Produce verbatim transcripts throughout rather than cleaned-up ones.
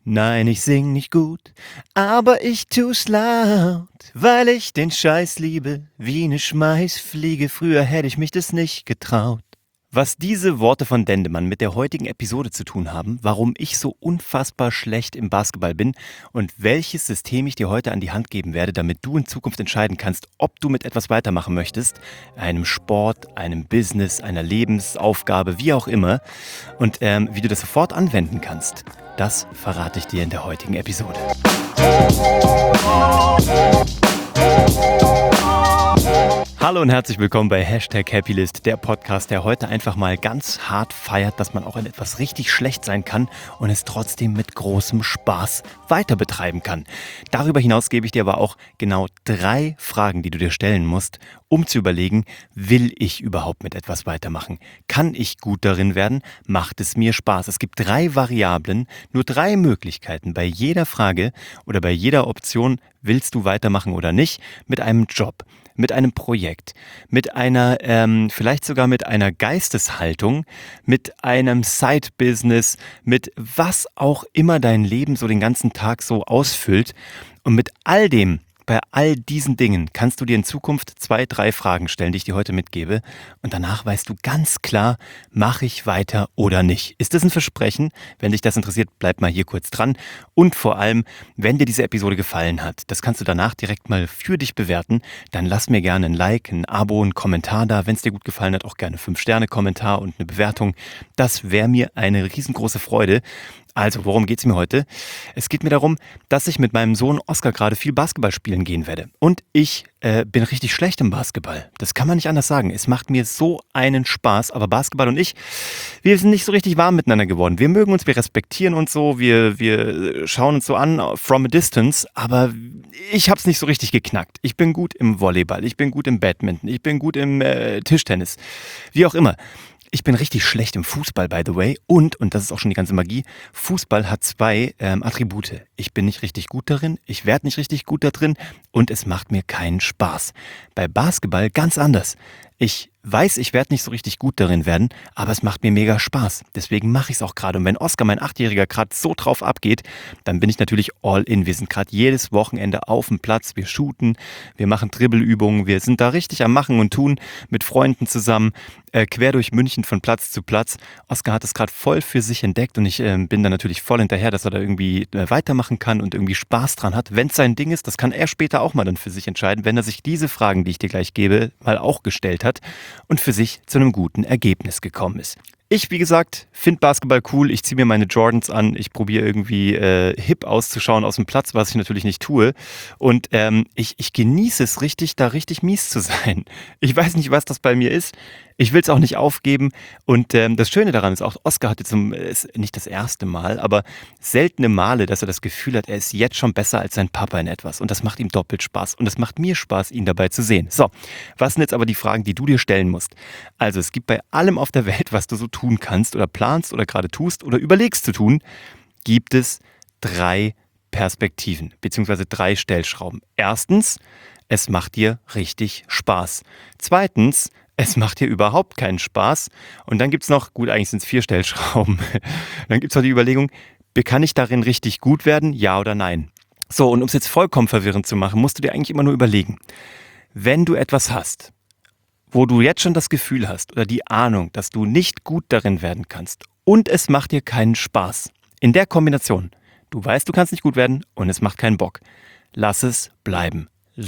Nein, ich sing nicht gut, aber ich tu's laut, weil ich den Scheiß liebe, wie ne Schmeißfliege. Früher hätte ich mich das nicht getraut. Was diese Worte von Dendemann mit der heutigen Episode zu tun haben, warum ich so unfassbar schlecht im Basketball bin und welches System ich dir heute an die Hand geben werde, damit du in Zukunft entscheiden kannst, ob du mit etwas weitermachen möchtest, einem Sport, einem Business, einer Lebensaufgabe, wie auch immer, und ähm, wie du das sofort anwenden kannst, das verrate ich dir in der heutigen Episode. Hallo und herzlich willkommen bei Hashtag Happylist, der Podcast, der heute einfach mal ganz hart feiert, dass man auch in etwas richtig schlecht sein kann und es trotzdem mit großem Spaß weiter betreiben kann. Darüber hinaus gebe ich dir aber auch genau drei Fragen, die du dir stellen musst, um zu überlegen, will ich überhaupt mit etwas weitermachen? Kann ich gut darin werden? Macht es mir Spaß? Es gibt drei Variablen, nur drei Möglichkeiten bei jeder Frage oder bei jeder Option, willst du weitermachen oder nicht, mit einem Job, mit einem Projekt, mit einer, ähm, vielleicht sogar mit einer Geisteshaltung, mit einem Side-Business, mit was auch immer dein Leben so den ganzen Tag so ausfüllt. Und mit all dem, bei all diesen Dingen kannst du dir in Zukunft zwei, drei Fragen stellen, die ich dir heute mitgebe. Und danach weißt du ganz klar, mache ich weiter oder nicht. Ist das ein Versprechen? Wenn dich das interessiert, bleib mal hier kurz dran. Und vor allem, wenn dir diese Episode gefallen hat, das kannst du danach direkt mal für dich bewerten, dann lass mir gerne ein Like, ein Abo, einen Kommentar da. Wenn es dir gut gefallen hat, auch gerne fünf Sterne Kommentar und eine Bewertung. Das wäre mir eine riesengroße Freude. Also, worum geht's mir heute? Es geht mir darum, dass ich mit meinem Sohn Oscar gerade viel Basketball spielen gehen werde. Und ich äh, bin richtig schlecht im Basketball. Das kann man nicht anders sagen. Es macht mir so einen Spaß. Aber Basketball und ich, wir sind nicht so richtig warm miteinander geworden. Wir mögen uns, wir respektieren uns so, wir, wir schauen uns so an from a distance. Aber ich hab's nicht so richtig geknackt. Ich bin gut im Volleyball, ich bin gut im Badminton, ich bin gut im äh, Tischtennis. Wie auch immer. Ich bin richtig schlecht im Fußball, by the way. Und, und das ist auch schon die ganze Magie, Fußball hat zwei ähm, Attribute. Ich bin nicht richtig gut darin, ich werde nicht richtig gut da drin und es macht mir keinen Spaß. Bei Basketball ganz anders. Ich weiß, ich werde nicht so richtig gut darin werden, aber es macht mir mega Spaß. Deswegen mache ich es auch gerade. Und wenn Oscar, mein Achtjähriger, gerade so drauf abgeht, dann bin ich natürlich all in. Wir sind gerade jedes Wochenende auf dem Platz, wir shooten, wir machen Dribbelübungen, wir sind da richtig am Machen und Tun mit Freunden zusammen, äh, quer durch München von Platz zu Platz. Oscar hat es gerade voll für sich entdeckt und ich äh, bin da natürlich voll hinterher, dass er da irgendwie äh, weitermachen kann und irgendwie Spaß dran hat. Wenn es sein Ding ist, das kann er später auch mal dann für sich entscheiden, wenn er sich diese Fragen, die ich dir gleich gebe, mal auch gestellt hat und für sich zu einem guten Ergebnis gekommen ist. Ich, wie gesagt, finde Basketball cool. Ich ziehe mir meine Jordans an. Ich probiere irgendwie äh, hip auszuschauen aus dem Platz, was ich natürlich nicht tue. Und ähm, ich, ich genieße es richtig, da richtig mies zu sein. Ich weiß nicht, was das bei mir ist. Ich will es auch nicht aufgeben. Und ähm, das Schöne daran ist auch, Oscar hatte zum, ist nicht das erste Mal, aber seltene Male, dass er das Gefühl hat, er ist jetzt schon besser als sein Papa in etwas. Und das macht ihm doppelt Spaß. Und es macht mir Spaß, ihn dabei zu sehen. So, was sind jetzt aber die Fragen, die du dir stellen musst? Also es gibt bei allem auf der Welt, was du so tun kannst oder planst oder gerade tust oder überlegst zu tun, gibt es drei Perspektiven beziehungsweise drei Stellschrauben. Erstens, es macht dir richtig Spaß. Zweitens, es macht dir überhaupt keinen Spaß. Und dann gibt es noch, gut, eigentlich sind es vier Stellschrauben. Dann gibt es noch die Überlegung, kann ich darin richtig gut werden, ja oder nein? So, und um es jetzt vollkommen verwirrend zu machen, musst du dir eigentlich immer nur überlegen, wenn du etwas hast, wo du jetzt schon das Gefühl hast oder die Ahnung, dass du nicht gut darin werden kannst und es macht dir keinen Spaß. In der Kombination, du weißt, du kannst nicht gut werden und es macht keinen Bock. Lass es bleiben.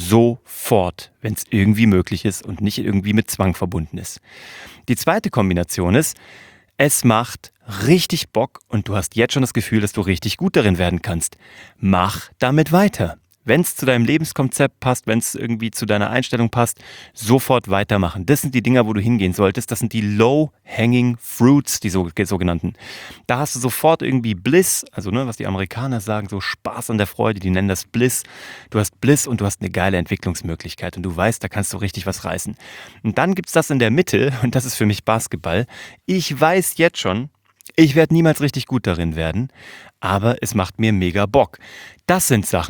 Sofort, wenn es irgendwie möglich ist und nicht irgendwie mit Zwang verbunden ist. Die zweite Kombination ist, es macht richtig Bock und du hast jetzt schon das Gefühl, dass du richtig gut darin werden kannst. Mach damit weiter. Wenn es zu deinem Lebenskonzept passt, wenn es irgendwie zu deiner Einstellung passt, sofort weitermachen. Das sind die Dinger, wo du hingehen solltest. Das sind die Low-Hanging Fruits, die so, sogenannten. Da hast du sofort irgendwie Bliss, also ne, was die Amerikaner sagen, so Spaß an der Freude, die nennen das Bliss. Du hast Bliss und du hast eine geile Entwicklungsmöglichkeit und du weißt, da kannst du richtig was reißen. Und dann gibt's das in der Mitte und das ist für mich Basketball. Ich weiß jetzt schon, ich werde niemals richtig gut darin werden, aber es macht mir mega Bock. Das sind Sachen,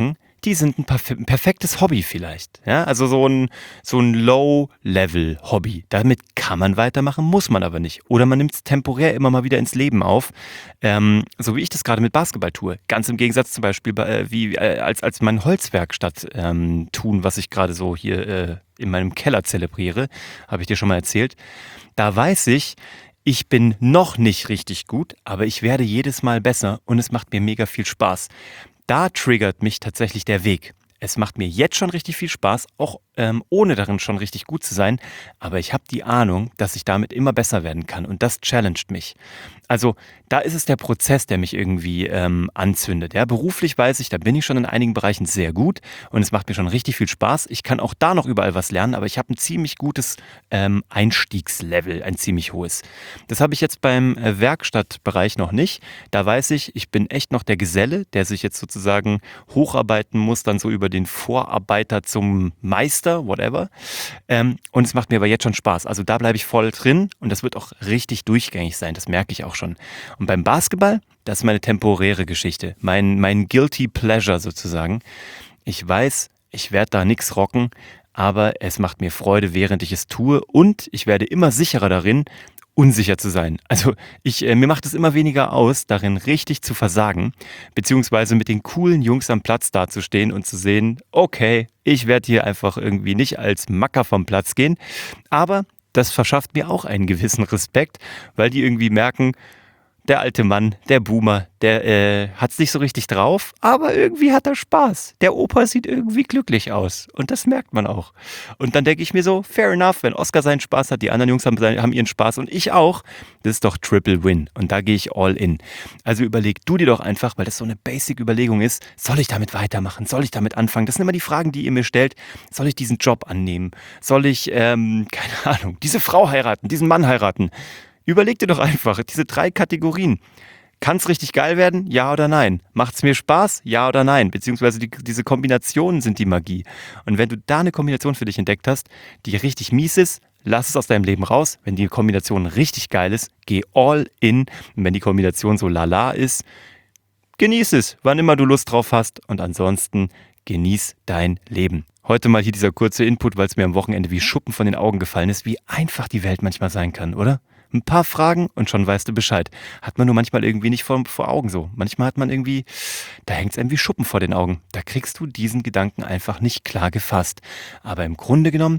die sind ein, perf- ein perfektes Hobby vielleicht. Ja, also so ein, so ein Low-Level-Hobby. Damit kann man weitermachen, muss man aber nicht. Oder man nimmt es temporär immer mal wieder ins Leben auf. Ähm, so wie ich das gerade mit Basketball tue. Ganz im Gegensatz zum Beispiel bei, äh, wie äh, als, als mein Holzwerkstatt ähm, tun, was ich gerade so hier äh, in meinem Keller zelebriere. Habe ich dir schon mal erzählt. Da weiß ich, ich bin noch nicht richtig gut, aber ich werde jedes Mal besser und es macht mir mega viel Spaß. Da triggert mich tatsächlich der Weg. Es macht mir jetzt schon richtig viel Spaß, auch ähm, ohne darin schon richtig gut zu sein. Aber ich habe die Ahnung, dass ich damit immer besser werden kann und das challenged mich. Also da ist es der Prozess, der mich irgendwie ähm, anzündet. Ja, beruflich weiß ich, da bin ich schon in einigen Bereichen sehr gut und es macht mir schon richtig viel Spaß. Ich kann auch da noch überall was lernen, aber ich habe ein ziemlich gutes ähm, Einstiegslevel, ein ziemlich hohes. Das habe ich jetzt beim äh, Werkstattbereich noch nicht. Da weiß ich, ich bin echt noch der Geselle, der sich jetzt sozusagen hocharbeiten muss, dann so über den Vorarbeiter zum Meister, whatever. Ähm, und es macht mir aber jetzt schon Spaß. Also da bleibe ich voll drin und das wird auch richtig durchgängig sein. Das merke ich auch schon. Und beim Basketball, das ist meine temporäre Geschichte. Mein, mein Guilty Pleasure sozusagen. Ich weiß, ich werde da nichts rocken, aber es macht mir Freude, während ich es tue und ich werde immer sicherer darin, unsicher zu sein. Also ich, äh, mir macht es immer weniger aus, darin richtig zu versagen, beziehungsweise mit den coolen Jungs am Platz dazustehen und zu sehen, okay, ich werde hier einfach irgendwie nicht als Macker vom Platz gehen, aber das verschafft mir auch einen gewissen Respekt, weil die irgendwie merken, der alte Mann, der Boomer, der äh, hat es nicht so richtig drauf, aber irgendwie hat er Spaß. Der Opa sieht irgendwie glücklich aus und das merkt man auch. Und dann denke ich mir so, fair enough, wenn Oscar seinen Spaß hat, die anderen Jungs haben, haben ihren Spaß und ich auch, das ist doch Triple Win und da gehe ich all in. Also überleg du dir doch einfach, weil das so eine Basic-Überlegung ist, soll ich damit weitermachen, soll ich damit anfangen? Das sind immer die Fragen, die ihr mir stellt. Soll ich diesen Job annehmen? Soll ich, ähm, keine Ahnung, diese Frau heiraten, diesen Mann heiraten? Überleg dir doch einfach diese drei Kategorien. Kann es richtig geil werden? Ja oder nein? Macht es mir Spaß? Ja oder nein? Beziehungsweise die, diese Kombinationen sind die Magie. Und wenn du da eine Kombination für dich entdeckt hast, die richtig mies ist, lass es aus deinem Leben raus. Wenn die Kombination richtig geil ist, geh all in. Und wenn die Kombination so lala ist, genieß es, wann immer du Lust drauf hast. Und ansonsten genieß dein Leben. Heute mal hier dieser kurze Input, weil es mir am Wochenende wie Schuppen von den Augen gefallen ist, wie einfach die Welt manchmal sein kann, oder? Ein paar Fragen und schon weißt du Bescheid. Hat man nur manchmal irgendwie nicht vor, vor Augen so. Manchmal hat man irgendwie, da hängt es einem wie Schuppen vor den Augen. Da kriegst du diesen Gedanken einfach nicht klar gefasst. Aber im Grunde genommen,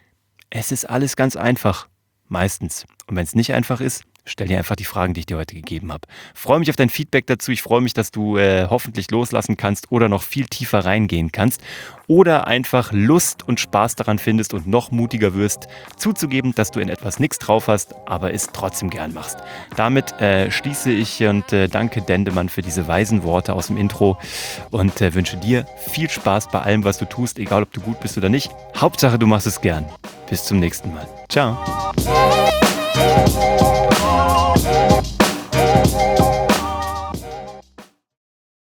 es ist alles ganz einfach. Meistens. Und wenn es nicht einfach ist, stell dir einfach die Fragen, die ich dir heute gegeben habe. Freue mich auf dein Feedback dazu. Ich freue mich, dass du äh, hoffentlich loslassen kannst oder noch viel tiefer reingehen kannst. Oder einfach Lust und Spaß daran findest und noch mutiger wirst, zuzugeben, dass du in etwas nichts drauf hast, aber es trotzdem gern machst. Damit äh, schließe ich und äh, danke Dendemann für diese weisen Worte aus dem Intro und äh, wünsche dir viel Spaß bei allem, was du tust, egal ob du gut bist oder nicht. Hauptsache, du machst es gern. Bis zum nächsten Mal. Ciao.